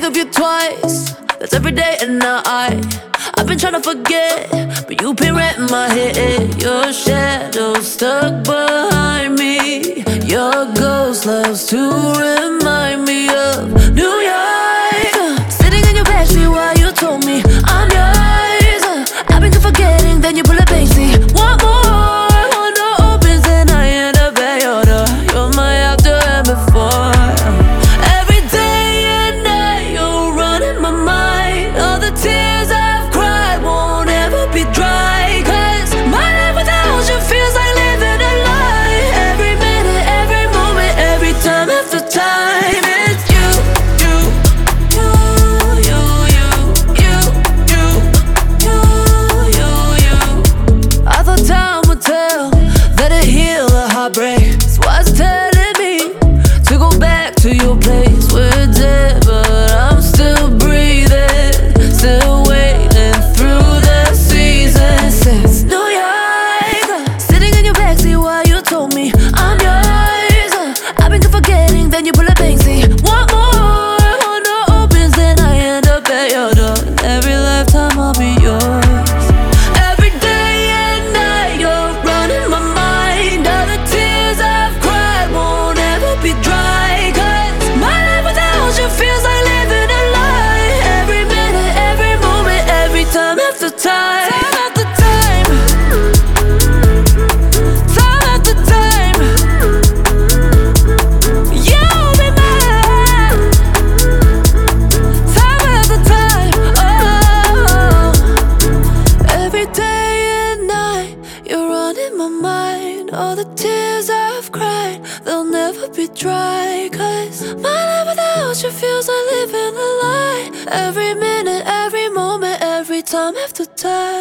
of you twice, that's every day and night. I've been trying to forget, but you've been right in my head. Your shadow stuck behind me. Your ghost loves to remind me of New York. Sitting in your backseat while you told me I'm yours. I've been good forgetting, then you pull a Banksy. Want more, one door opens and I end up at your door. You're my after and before. Every day and night you're running my mind. All the tears I've cried won't ever be dry. Cause my life without you feels like living a lie. Every minute, every moment, every time after time. It's you, you, you, you, you, you, you, you, you, you. I thought time would tell that it heal a heartbreak. So why it's telling me to go back to your place. We're dead, but I'm still breathing, still waiting through the seasons. Since New York, sitting in your backseat while you told me I'm yours. I've been good forgetting, then you pull a Banksy. Want more, one door opens and I end up at your door. And every lifetime I'll be yours. Every day and night you're running my mind. All the tears I've cried won't ever be dry. Cause my life without you feels like living a lie. Every minute, every moment, every time after time. Time after time. Time after time. You'll be mine. Time after time. Oh, every day and night you're running my mind. All the tears I've cried, they'll never be dry. Cause my life without you feels like living a lie. Every minute, every moment, every time after time.